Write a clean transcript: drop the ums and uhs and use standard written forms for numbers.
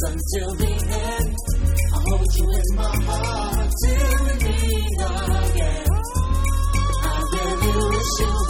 until the end. I hold you in my heart till we meet again. I really wish you